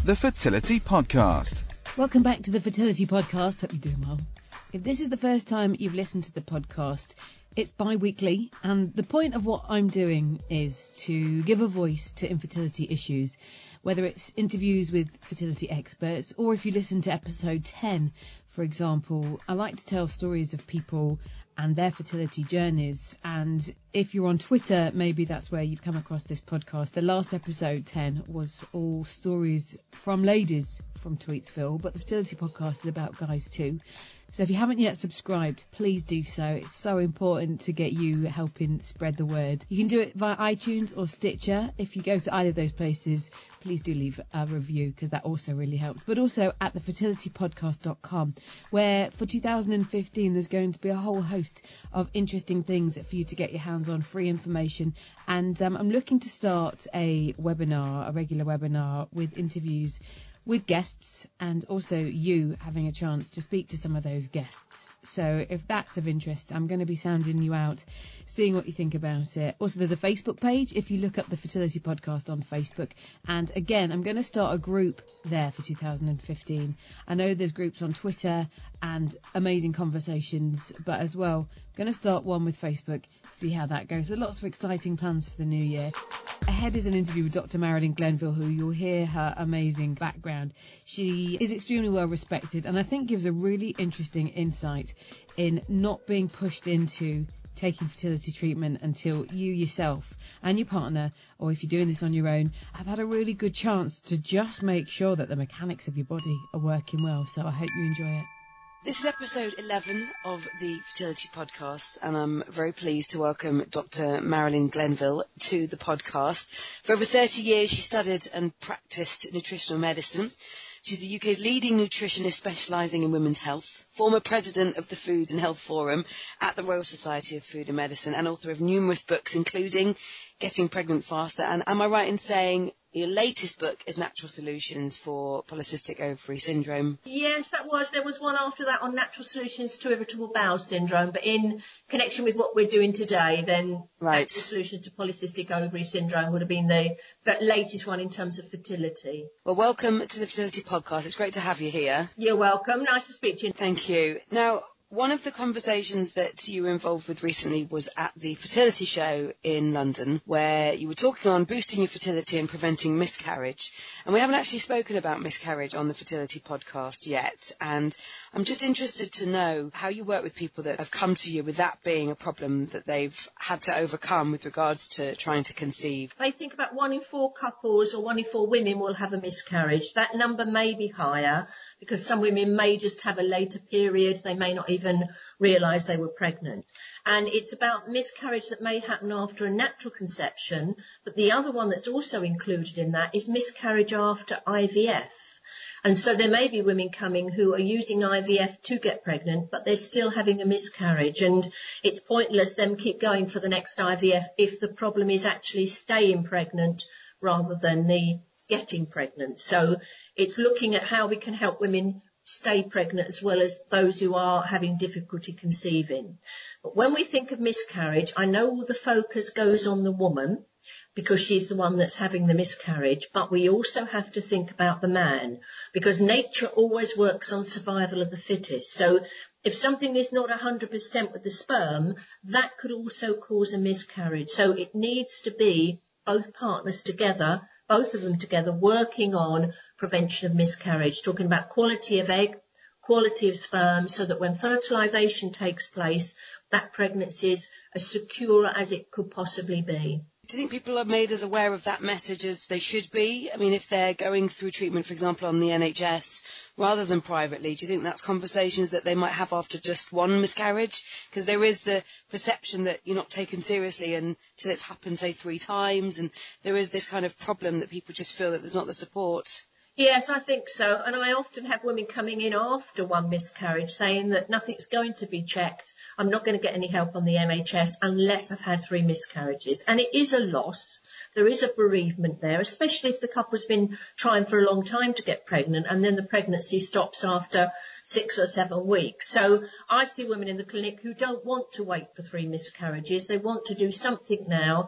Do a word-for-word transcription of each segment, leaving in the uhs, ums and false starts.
The Fertility Podcast. Welcome back to the Fertility Podcast. Hope you're doing well. If this is the first time you've listened to the podcast, it's bi-weekly, and the point of what I'm doing is to give a voice to infertility issues, whether it's interviews with fertility experts, or if you listen to episode ten, for example, I like to tell stories of people and their fertility journeys. And if you're on Twitter, maybe that's where you've come across this podcast. The last episode, ten, was all stories from ladies from Tweetsville, but the Fertility Podcast is about guys too. So if you haven't yet subscribed, please do so. It's so important to get you helping spread the word. You can do it via iTunes or Stitcher. If you go to either of those places, please do leave a review, because that also really helps. But also at the fertility podcast dot com, where for two thousand fifteen there's going to be a whole host of interesting things for you to get your hands on, free information. And um, I'm looking to start a webinar, a regular webinar with interviews with guests, and also you having a chance to speak to some of those guests. So if that's of interest, I'm going to be sounding you out, seeing what you think about it. Also, there's a Facebook page if you look up the Fertility Podcast on Facebook. And again, I'm going to start a group there for two thousand fifteen. I know there's groups on Twitter and amazing conversations, but as well, I'm going to start one with Facebook, see how that goes. So lots of exciting plans for the new year. Ahead is an interview with Doctor Marilyn Glenville, who you'll hear her amazing background. She is extremely well respected, and I think gives a really interesting insight in not being pushed into taking fertility treatment until you yourself and your partner, or if you're doing this on your own, have had a really good chance to just make sure that the mechanics of your body are working well. So I hope you enjoy it. This is episode eleven of the Fertility Podcast, and I'm very pleased to welcome Doctor Marilyn Glenville to the podcast. For over thirty years, she studied and practiced nutritional medicine. She's the U K's leading nutritionist specialising in women's health, former president of the Food and Health Forum at the Royal Society of Food and Medicine, and author of numerous books, including Getting Pregnant Faster. And am I right in saying your latest book is Natural Solutions for Polycystic Ovary Syndrome? Yes, that was. There was one after that on Natural Solutions to Irritable Bowel Syndrome, but in connection with what we're doing today, then right. Natural Solutions to Polycystic Ovary Syndrome would have been the, the latest one in terms of fertility. Well, welcome to the Fertility Podcast. It's great to have you here. You're welcome. Nice to speak to you. Thank you. Now, one of the conversations that you were involved with recently was at the fertility show in London, where you were talking on boosting your fertility and preventing miscarriage. And we haven't actually spoken about miscarriage on the Fertility Podcast yet. And I'm just interested to know how you work with people that have come to you with that being a problem that they've had to overcome with regards to trying to conceive. I think about one in four couples or one in four women will have a miscarriage. That number may be higher, because some women may just have a later period. They may not even realise they were pregnant. And it's about miscarriage that may happen after a natural conception. But the other one that's also included in that is miscarriage after I V F. And so there may be women coming who are using I V F to get pregnant, but they're still having a miscarriage. And it's pointless them keep going for the next I V F if the problem is actually staying pregnant rather than the getting pregnant. So it's looking at how we can help women stay pregnant as well as those who are having difficulty conceiving. But when we think of miscarriage, I know all the focus goes on the woman because she's the one that's having the miscarriage, but we also have to think about the man, because nature always works on survival of the fittest. So if something is not one hundred percent with the sperm, that could also cause a miscarriage. So it needs to be both partners together, both of them together, working on prevention of miscarriage, talking about quality of egg, quality of sperm, so that when fertilisation takes place, that pregnancy is as secure as it could possibly be. Do you think people are made as aware of that message as they should be? I mean, if they're going through treatment, for example, on the N H S rather than privately, do you think that's conversations that they might have after just one miscarriage? Because there is the perception that you're not taken seriously until it's happened, say, three times, and there is this kind of problem that people just feel that there's not the support. Yes, I think so. And I often have women coming in after one miscarriage saying that nothing's going to be checked. I'm not going to get any help on the N H S unless I've had three miscarriages. And it is a loss. There is a bereavement there, especially if the couple's been trying for a long time to get pregnant and then the pregnancy stops after six or seven weeks. So I see women in the clinic who don't want to wait for three miscarriages. They want to do something now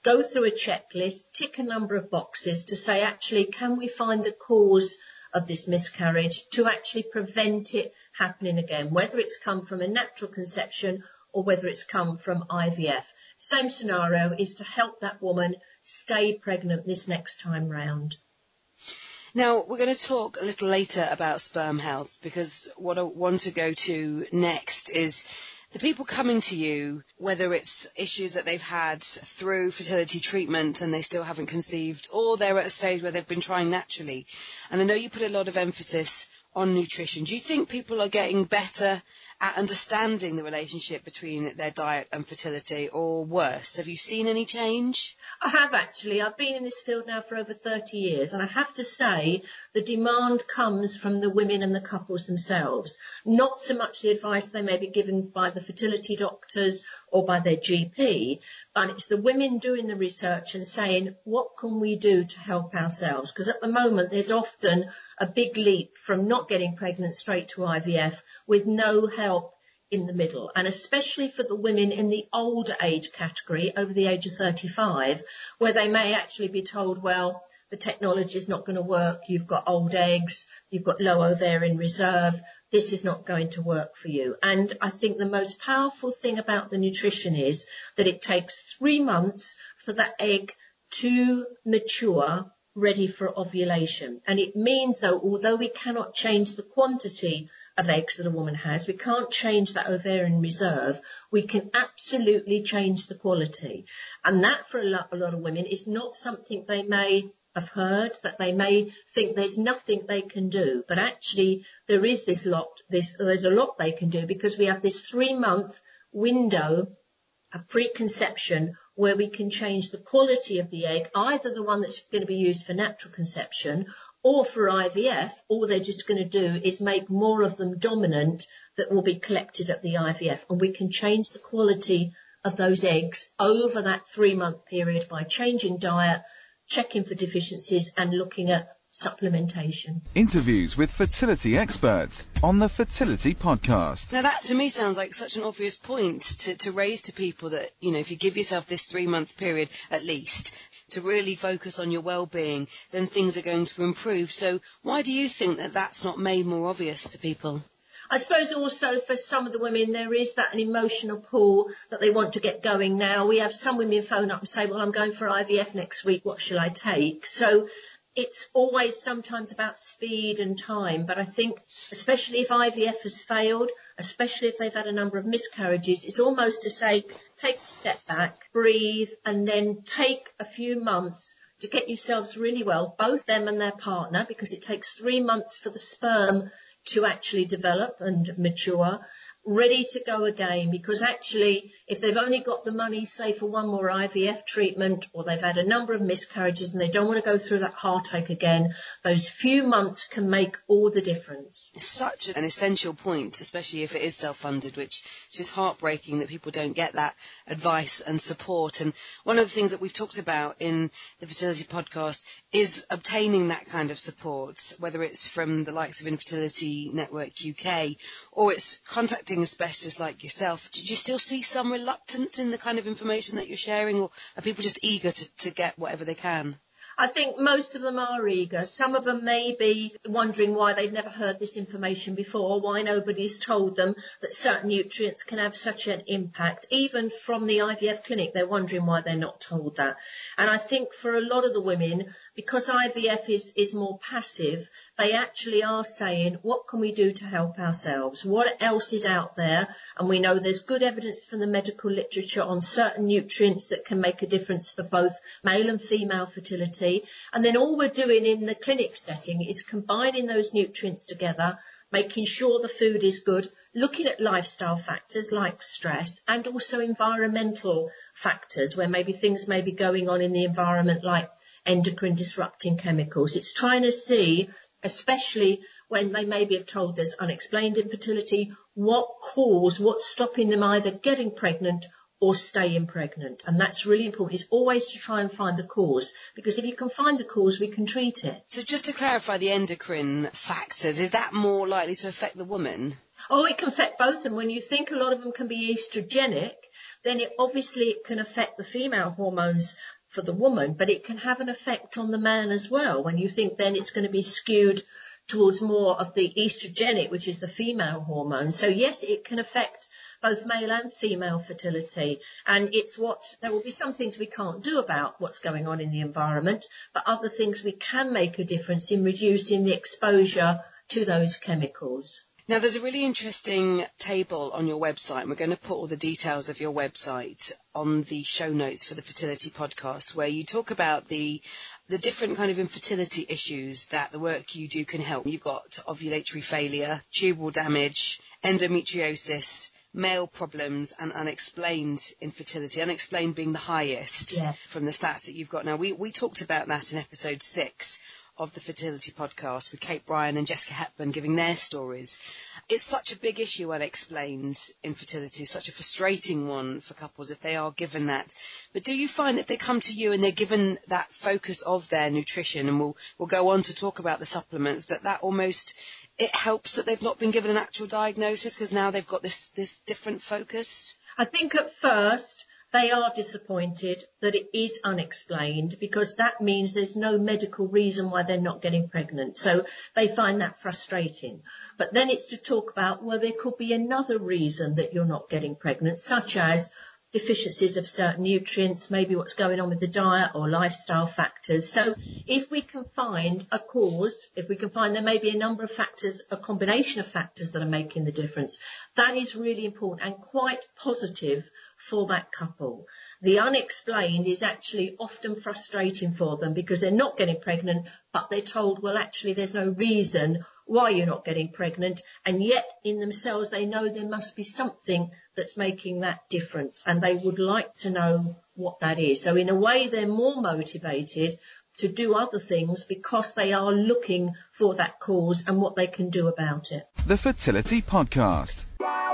go through a checklist, tick a number of boxes to say, actually, can we find the cause of this miscarriage to actually prevent it happening again, whether it's come from a natural conception or whether it's come from I V F. Same scenario is to help that woman stay pregnant this next time round. Now, we're going to talk a little later about sperm health, because what I want to go to next is the people coming to you, whether it's issues that they've had through fertility treatment and they still haven't conceived, or they're at a stage where they've been trying naturally. And I know you put a lot of emphasis on nutrition. Do you think people are getting better at understanding the relationship between their diet and fertility, or worse? Have you seen any change? I have actually. I've been in this field now for over thirty years, and I have to say the demand comes from the women and the couples themselves, not so much the advice they may be given by the fertility doctors or by their G P, but it's the women doing the research and saying, what can we do to help ourselves? Because at the moment there's often a big leap from not getting pregnant straight to I V F with no help in the middle, and especially for the women in the older age category, over the age of thirty-five, where they may actually be told, well, the technology is not going to work, you've got old eggs, you've got low ovarian reserve, this is not going to work for you. And I think the most powerful thing about the nutrition is that it takes three months for that egg to mature, ready for ovulation. And it means, though, although we cannot change the quantity of eggs that a woman has, we can't change that ovarian reserve, we can absolutely change the quality. And that, for a lot, a lot of women, is not something they may have heard, that they may think there's nothing they can do. But actually, there is this lot, this, there's a lot they can do, because we have this three-month window of preconception where we can change the quality of the egg, either the one that's going to be used for natural conception or for I V F. All they're just going to do is make more of them dominant that will be collected at the I V F. And we can change the quality of those eggs over that three-month period by changing diet, checking for deficiencies and looking at supplementation. Interviews with fertility experts on the Fertility Podcast. Now that to me sounds like such an obvious point to, to raise to people, that, you know, if you give yourself this three month period at least to really focus on your well-being, then things are going to improve. So why do you think that that's not made more obvious to people? I suppose also for some of the women there is that an emotional pull that they want to get going now. We have some women phone up and say, well, I'm going for I V F next week, what shall I take? So it's always sometimes about speed and time, but I think especially if I V F has failed, especially if they've had a number of miscarriages, it's almost to say, take a step back, breathe, and then take a few months to get yourselves really well, both them and their partner, because it takes three months for the sperm to actually develop and mature, ready to go again. Because actually, if they've only got the money, say, for one more I V F treatment, or they've had a number of miscarriages and they don't want to go through that heartache again, those few months can make all the difference. It's such an essential point, especially if it is self-funded, which is just heartbreaking that people don't get that advice and support. And one of the things that we've talked about in the Fertility Podcast is obtaining that kind of support, whether it's from the likes of Infertility Network U K or it's contacting a specialist like yourself. Did you still see some reluctance in the kind of information that you're sharing, or are people just eager to, to get whatever they can? I think most of them are eager. Some of them may be wondering why they've never heard this information before, why nobody's told them that certain nutrients can have such an impact. Even from the I V F clinic, they're wondering why they're not told that. And I think for a lot of the women, because I V F is, is more passive, they actually are saying, what can we do to help ourselves? What else is out there? And we know there's good evidence from the medical literature on certain nutrients that can make a difference for both male and female fertility. And then all we're doing in the clinic setting is combining those nutrients together, making sure the food is good, looking at lifestyle factors like stress, and also environmental factors where maybe things may be going on in the environment like endocrine disrupting chemicals. It's trying to see, especially when they maybe have told there's unexplained infertility, what cause, what's stopping them either getting pregnant or staying pregnant. And that's really important. It's always to try and find the cause, because if you can find the cause, we can treat it. So just to clarify the endocrine factors, is that more likely to affect the woman? Oh, it can affect both. And when you think a lot of them can be estrogenic, then it obviously it can affect the female hormones for the woman, but it can have an effect on the man as well. When you think then it's going to be skewed towards more of the estrogenic, which is the female hormone. So yes, it can affect both male and female fertility. And it's what, there will be some things we can't do about what's going on in the environment, but other things we can make a difference in reducing the exposure to those chemicals. Now, there's a really interesting table on your website, and we're going to put all the details of your website on the show notes for the Fertility Podcast, where you talk about the the different kind of infertility issues that the work you do can help. You've got ovulatory failure, tubal damage, endometriosis, male problems, and unexplained infertility, unexplained being the highest yeah. from the stats that you've got. Now, we, we talked about that in episode six of the Fertility Podcast with Kate Bryan and Jessica Hepburn giving their stories. It's such a big issue, unexplained infertility, such a frustrating one for couples if they are given that. But do you find that they come to you and they're given that focus of their nutrition, and we'll, we'll go on to talk about the supplements, that that almost, it helps that they've not been given an actual diagnosis because now they've got this, this different focus? I think at first they are disappointed that it is unexplained, because that means there's no medical reason why they're not getting pregnant. So they find that frustrating. But then it's to talk about, well, there could be another reason that you're not getting pregnant, such as deficiencies of certain nutrients, maybe what's going on with the diet or lifestyle factors. So if we can find a cause, if we can find there may be a number of factors, a combination of factors that are making the difference, that is really important and quite positive for that couple. The unexplained is actually often frustrating for them because they're not getting pregnant, but they're told, well, actually there's no reason why you're not getting pregnant, and yet in themselves they know there must be something that's making that difference, and they would like to know what that is. So in a way they're more motivated to do other things because they are looking for that cause and what they can do about it. The Fertility Podcast.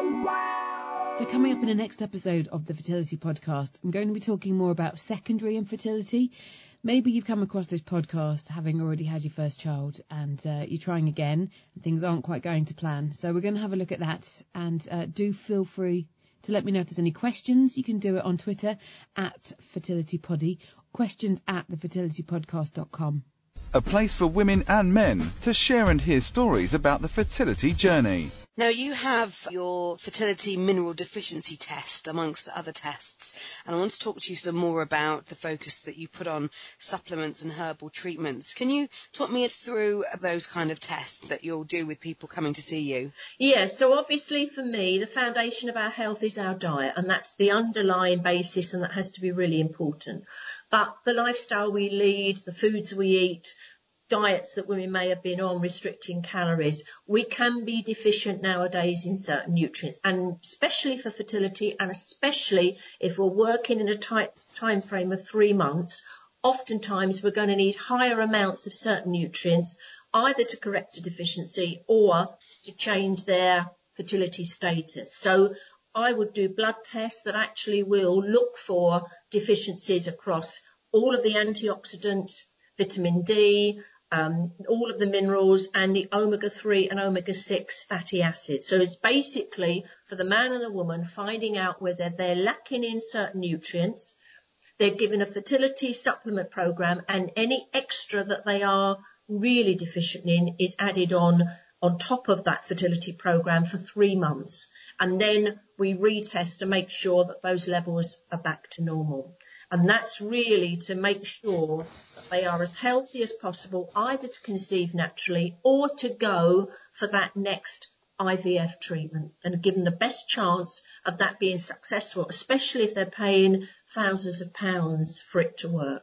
So coming up in the next episode of the Fertility Podcast, I'm going to be talking more about secondary infertility. Maybe you've come across this podcast having already had your first child and uh, you're trying again and things aren't quite going to plan. So we're going to have a look at that, and uh, do feel free to let me know if there's any questions. You can do it on Twitter at FertilityPoddy, questions at the fertility podcast dot com. A place for women and men to share and hear stories about the fertility journey. Now, you have your fertility mineral deficiency test, amongst other tests, and I want to talk to you some more about the focus that you put on supplements and herbal treatments. Can you talk me through those kind of tests that you'll do with people coming to see you? Yes, so obviously for me, the foundation of our health is our diet, and that's the underlying basis, and that has to be really important. But the lifestyle we lead, the foods we eat, diets that women may have been on, restricting calories, we can be deficient nowadays in certain nutrients, and especially for fertility, and especially if we're working in a tight time frame of three months, oftentimes we're going to need higher amounts of certain nutrients, either to correct a deficiency or to change their fertility status. So I would do blood tests that actually will look for deficiencies across all of the antioxidants, vitamin D, um, all of the minerals, and the omega three and omega six fatty acids. So it's basically for the man and the woman finding out whether they're lacking in certain nutrients. They're given a fertility supplement program, and any extra that they are really deficient in is added on on top of that fertility program for three months. And then we retest to make sure that those levels are back to normal. And that's really to make sure that they are as healthy as possible, either to conceive naturally or to go for that next I V F treatment, and give them the best chance of that being successful, especially if they're paying thousands of pounds for it to work.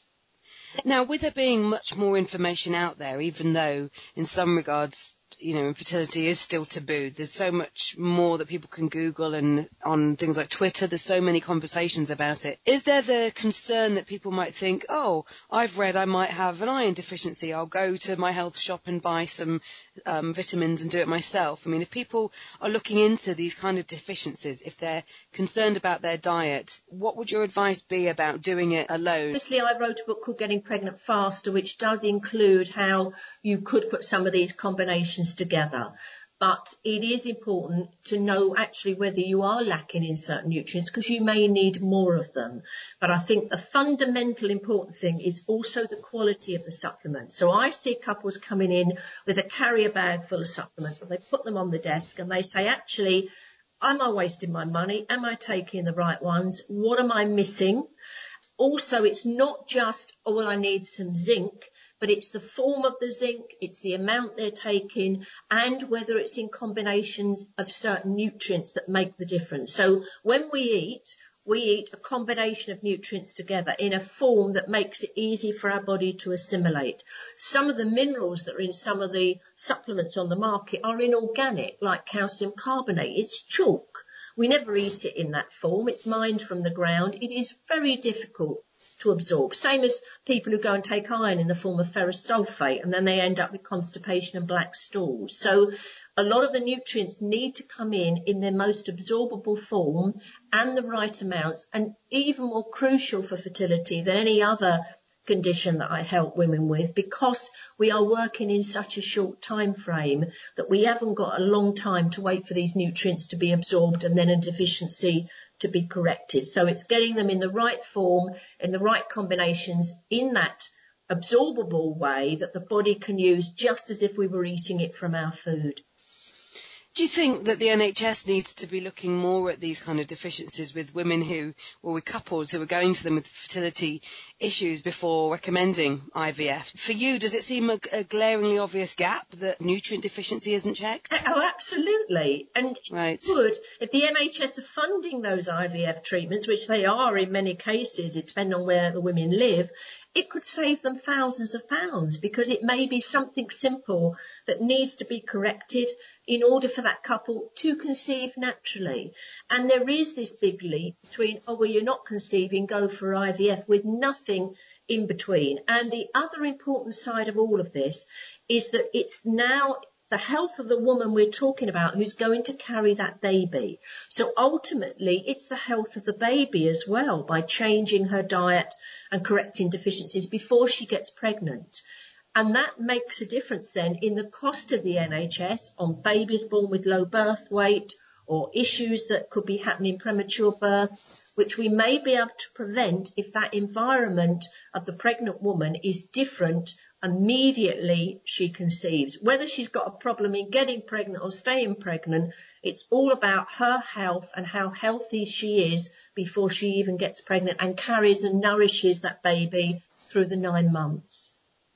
Now, with there being much more information out there, even though in some regards, you know, infertility is still taboo, there's so much more that people can Google, and on things like Twitter, there's so many conversations about it. Is there the concern that people might think, oh, I've read I might have an iron deficiency, I'll go to my health shop and buy some um, vitamins and do it myself? I mean, if people are looking into these kind of deficiencies, if they're concerned about their diet, what would your advice be about doing it alone? Obviously, I wrote a book called Getting Pregnant Faster, which does include how you could put some of these combinations together. But it is important to know actually whether you are lacking in certain nutrients, because you may need more of them. But I think the fundamental important thing is also the quality of the supplement. So I see couples coming in with a carrier bag full of supplements, and they put them on the desk and they say, actually, am I wasting my money? Am I taking the right ones? What am I missing? Also, it's not just, oh, well, I need some zinc, but it's the form of the zinc, it's the amount they're taking, and whether it's in combinations of certain nutrients that make the difference. So when we eat, we eat a combination of nutrients together in a form that makes it easy for our body to assimilate. Some of the minerals that are in some of the supplements on the market are inorganic, like calcium carbonate. It's chalk. We never eat it in that form. It's mined from the ground. It is very difficult to absorb. Same as people who go and take iron in the form of ferrous sulfate, and then they end up with constipation and black stools. So a lot of the nutrients need to come in in their most absorbable form and the right amounts, and even more crucial for fertility than any other condition that I help women with, because we are working in such a short time frame that we haven't got a long time to wait for these nutrients to be absorbed and then a deficiency to be corrected. So it's getting them in the right form, in the right combinations, in that absorbable way that the body can use just as if we were eating it from our food. Do you think that the N H S needs to be looking more at these kind of deficiencies with women who, or with couples who are going to them with fertility issues before recommending I V F? For you, does it seem a, a glaringly obvious gap that nutrient deficiency isn't checked? Oh, absolutely. And right. It would, if the N H S are funding those I V F treatments, which they are in many cases, it depends on where the women live, it could save them thousands of pounds, because it may be something simple that needs to be corrected in order for that couple to conceive naturally. And there is this big leap between, oh, well, you're not conceiving, go for I V F, with nothing in between. And the other important side of all of this is that it's now the health of the woman we're talking about who's going to carry that baby. So ultimately, it's the health of the baby as well, by changing her diet and correcting deficiencies before she gets pregnant. And that makes a difference then in the cost of the N H S on babies born with low birth weight or issues that could be happening premature birth, which we may be able to prevent if that environment of the pregnant woman is different immediately she conceives. Whether she's got a problem in getting pregnant or staying pregnant, it's all about her health and how healthy she is before she even gets pregnant and carries and nourishes that baby through the nine months.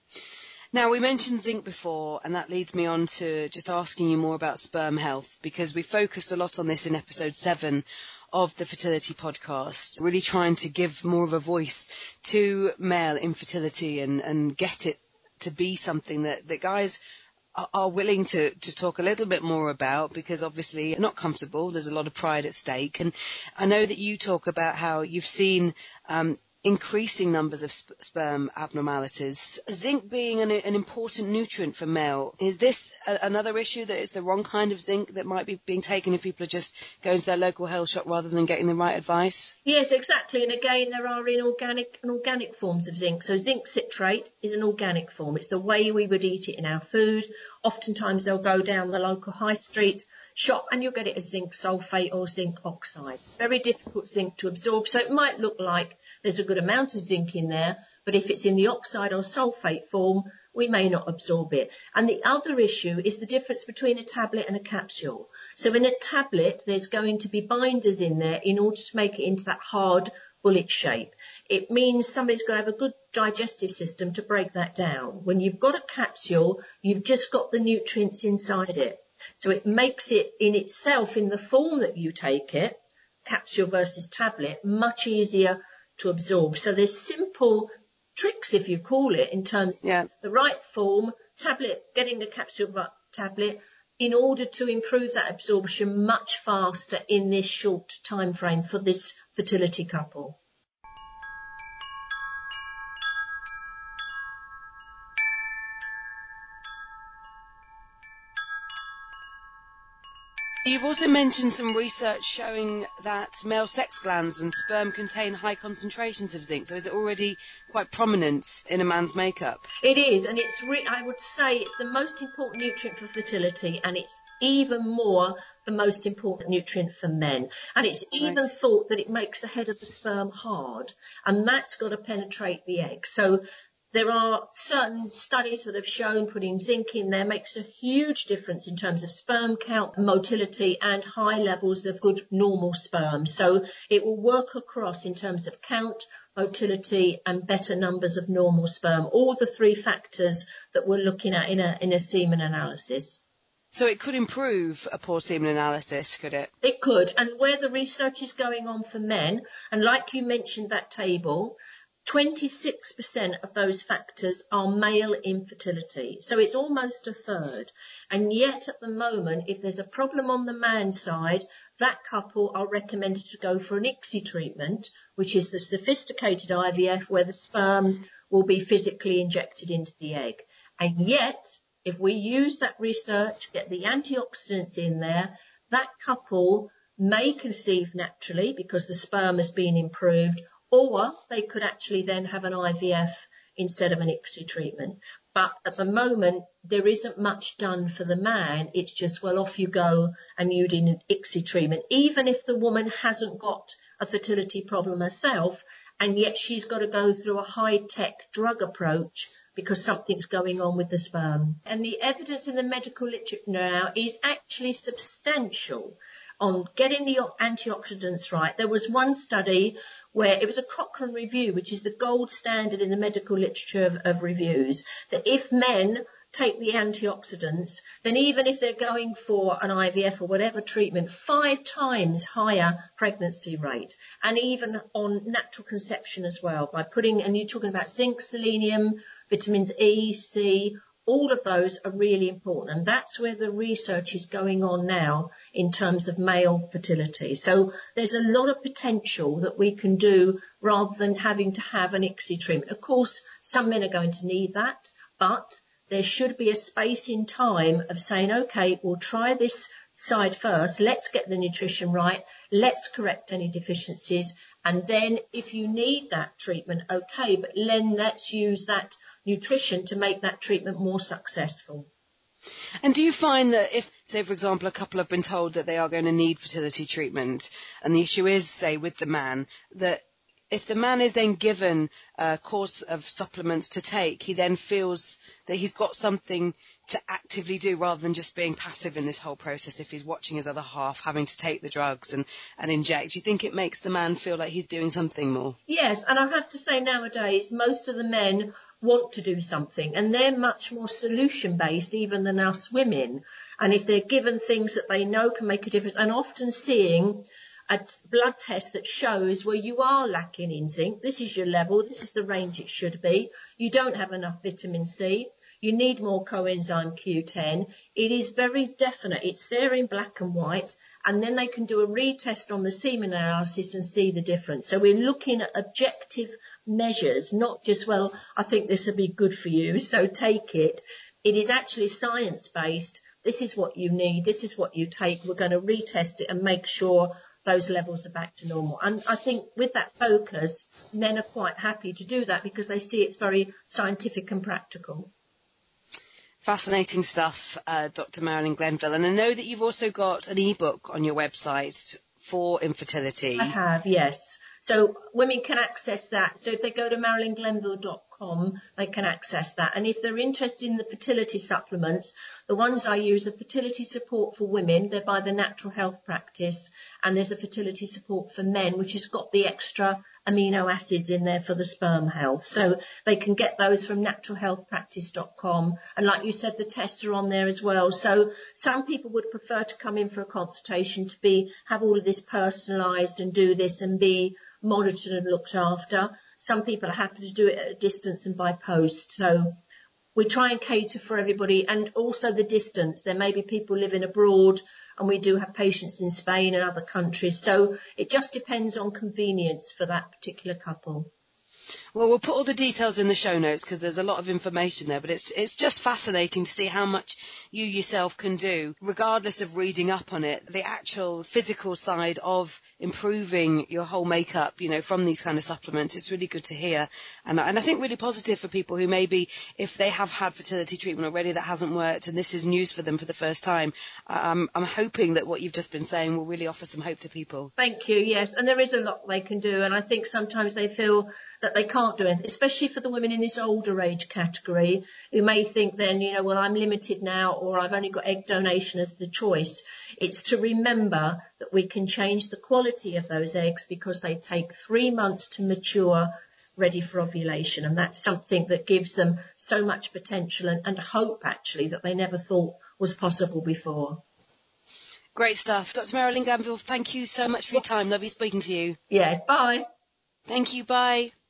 Now, we mentioned zinc before, and that leads me on to just asking you more about sperm health, because we focused a lot on this in episode seven of the Fertility Podcast, really trying to give more of a voice to male infertility and, and get it to be something that, that guys are, are willing to, to talk a little bit more about, because obviously not comfortable, there's a lot of pride at stake. And I know that you talk about how you've seen um, increasing numbers of sp- sperm abnormalities. Zinc being an, an important nutrient for male, is this a, another issue, that it's the wrong kind of zinc that might be being taken if people are just going to their local health shop rather than getting the right advice? Yes, exactly. And again, there are inorganic and organic forms of zinc. So zinc citrate is an organic form. It's the way we would eat it in our food. Oftentimes they'll go down the local high street shop and you'll get it as zinc sulfate or zinc oxide. Very difficult zinc to absorb. So it might look like there's a good amount of zinc in there, but if it's in the oxide or sulfate form, we may not absorb it. And the other issue is the difference between a tablet and a capsule. So in a tablet, there's going to be binders in there in order to make it into that hard bullet shape. It means somebody's got to have a good digestive system to break that down. When you've got a capsule, you've just got the nutrients inside it. So it makes it in itself, in the form that you take it, capsule versus tablet, much easier to absorb. So there's simple tricks, if you call it, in terms yeah. of the right form, tablet, getting the capsule tablet, in order to improve that absorption much faster in this short time frame for this fertility couple. You've also mentioned some research showing that male sex glands and sperm contain high concentrations of zinc. So is it already quite prominent in a man's makeup? It is, and it's re- I would say it's the most important nutrient for fertility, and it's even more the most important nutrient for men. And it's even Right. thought that it makes the head of the sperm hard, and that's got to penetrate the egg. So there are certain studies that have shown putting zinc in there makes a huge difference in terms of sperm count, motility, and high levels of good normal sperm. So it will work across in terms of count, motility, and better numbers of normal sperm, all the three factors that we're looking at in a, in a semen analysis. So it could improve a poor semen analysis, could it? It could, and where the research is going on for men, and like you mentioned that table, twenty-six percent of those factors are male infertility. So it's almost a third. And yet at the moment, if there's a problem on the man's side, that couple are recommended to go for an I C S I treatment, which is the sophisticated I V F where the sperm will be physically injected into the egg. And yet, if we use that research, get the antioxidants in there, that couple may conceive naturally because the sperm has been improved, or they could actually then have an I V F instead of an I C S I treatment. But at the moment, there isn't much done for the man. It's just, well, off you go and you did an I C S I treatment, even if the woman hasn't got a fertility problem herself, and yet she's got to go through a high-tech drug approach because something's going on with the sperm. And the evidence in the medical literature now is actually substantial on getting the antioxidants right. There was one study where it was a Cochrane review, which is the gold standard in the medical literature of, of reviews, that if men take the antioxidants, then even if they're going for an I V F or whatever treatment, five times higher pregnancy rate, and even on natural conception as well, by putting, and you're talking about zinc, selenium, vitamins E, C, all of those are really important, and that's where the research is going on now in terms of male fertility. So there's a lot of potential that we can do rather than having to have an I C S I treatment. Of course, some men are going to need that, but there should be a space in time of saying, okay, we'll try this side first, let's get the nutrition right, let's correct any deficiencies, and then if you need that treatment, okay, but then let's use that nutrition to make that treatment more successful. And do you find that if, say, for example, a couple have been told that they are going to need fertility treatment, and the issue is, say, with the man, that if the man is then given a course of supplements to take, he then feels that he's got something to actively do rather than just being passive in this whole process if he's watching his other half having to take the drugs and, and inject? Do you think it makes the man feel like he's doing something more? Yes, and I have to say nowadays most of the men want to do something, and they're much more solution based even than us women. And if they're given things that they know can make a difference, and often seeing a blood test that shows where you are lacking in zinc, this is your level, this is the range it should be, you don't have enough vitamin C, you need more coenzyme Q ten, it is very definite, it's there in black and white, and then they can do a retest on the semen analysis and see the difference. So we're looking at objective measures, not just, well, I think this would be good for you, so take it. It is actually science-based. This is what you need, this is what you take, we're going to retest it and make sure those levels are back to normal. And I think with that focus, men are quite happy to do that because they see it's very scientific and practical. Fascinating stuff, uh, Doctor Marilyn Glenville. And I know that you've also got an e-book on your website for infertility. I have, yes. So women can access that. So if they go to marilyn glenville dot com, they can access that. And if they're interested in the fertility supplements, the ones I use are fertility support for women. They're by the Natural Health Practice. And there's a fertility support for men, which has got the extra amino acids in there for the sperm health. So they can get those from natural health practice dot com. And like you said, the tests are on there as well. So some people would prefer to come in for a consultation to be, have all of this personalised and do this and be monitored and looked after. Some people are happy to do it at a distance and by post. So we try and cater for everybody, and also the distance. There may be people living abroad, and we do have patients in Spain and other countries. So it just depends on convenience for that particular couple. Well, we'll put all the details in the show notes because there's a lot of information there, but it's it's just fascinating to see how much you yourself can do, regardless of reading up on it, the actual physical side of improving your whole makeup, you know, from these kind of supplements. It's really good to hear. And, and I think really positive for people who maybe, if they have had fertility treatment already that hasn't worked and this is news for them for the first time, um, I'm hoping that what you've just been saying will really offer some hope to people. Thank you, yes. And there is a lot they can do. And I think sometimes they feel that they can't do it, especially for the women in this older age category who may think then, you know, well, I'm limited now or I've only got egg donation as the choice. It's to remember that we can change the quality of those eggs because they take three months to mature, ready for ovulation. And that's something that gives them so much potential and, and hope, actually, that they never thought was possible before. Great stuff. Doctor Marilyn Glanville, thank you so much for your time. Lovely speaking to you. Yeah, bye. Thank you. Bye.